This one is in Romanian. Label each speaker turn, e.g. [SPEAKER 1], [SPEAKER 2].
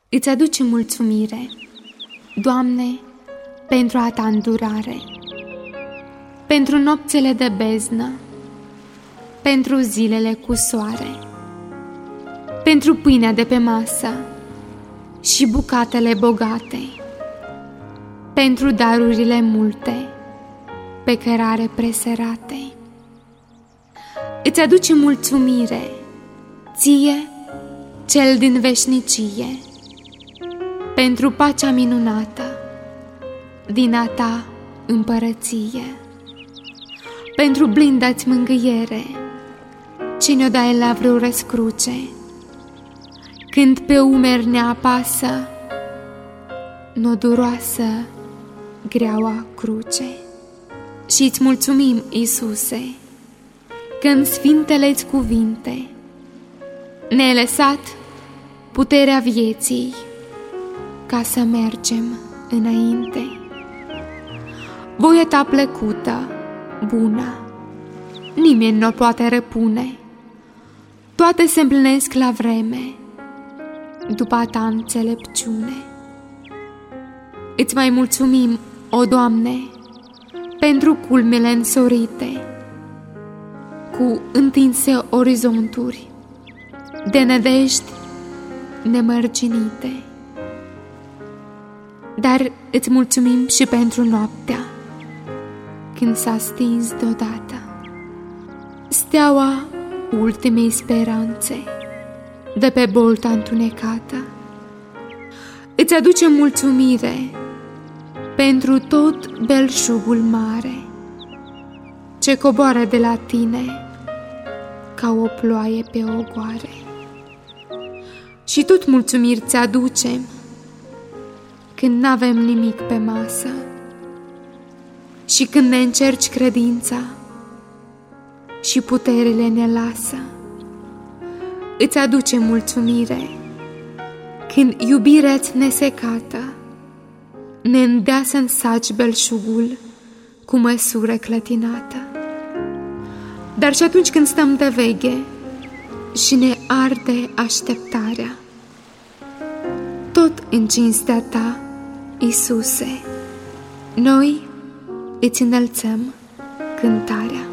[SPEAKER 1] Îți aduce mulțumire, Doamne, pentru a Ta îndurare, pentru nopțile de beznă, pentru zilele cu soare, pentru pâinea de pe masă și bucatele bogate, pentru darurile multe, pe cărare preserate. Îți aduce mulțumire, Ție, Cel din veșnicie, pentru pacea minunată din a Ta împărăție, pentru blinda-ți mângâiere ce ne-o dai la vreo răscruce, când pe umeri ne apasă noduroasă greaua cruce. Și îți mulțumim, Iisuse, că în sfintele-ți cuvinte ne-ai lăsat puterea vieții ca să mergem înainte. Voia Ta plăcută, bună, nimeni nu o poate răpune. Toate se împlinesc la vreme, după a Ta înțelepciune. Îți mai mulțumim, o Doamne, pentru culmele însorite, cu întinse orizonturi de nădejdi nemărginite. Dar îți mulțumim și pentru noaptea, când s-a stins deodată steaua ultimei speranțe de pe bolta întunecată. Îți aducem mulțumire pentru tot belșugul mare ce coboară de la Tine ca o ploaie pe ogoare. Și tot mulțumiri ți aducem când n-avem nimic pe masă și când ne încerci credința și puterile ne lasă. Îți aducem mulțumire când iubirea-ți nesecată ne îndeasă în saci belșugul cu măsură clătinată. Dar și atunci când stăm de veghe și ne arde așteptarea, tot în cinstea Ta, Iisuse, noi îți înălțăm cântarea.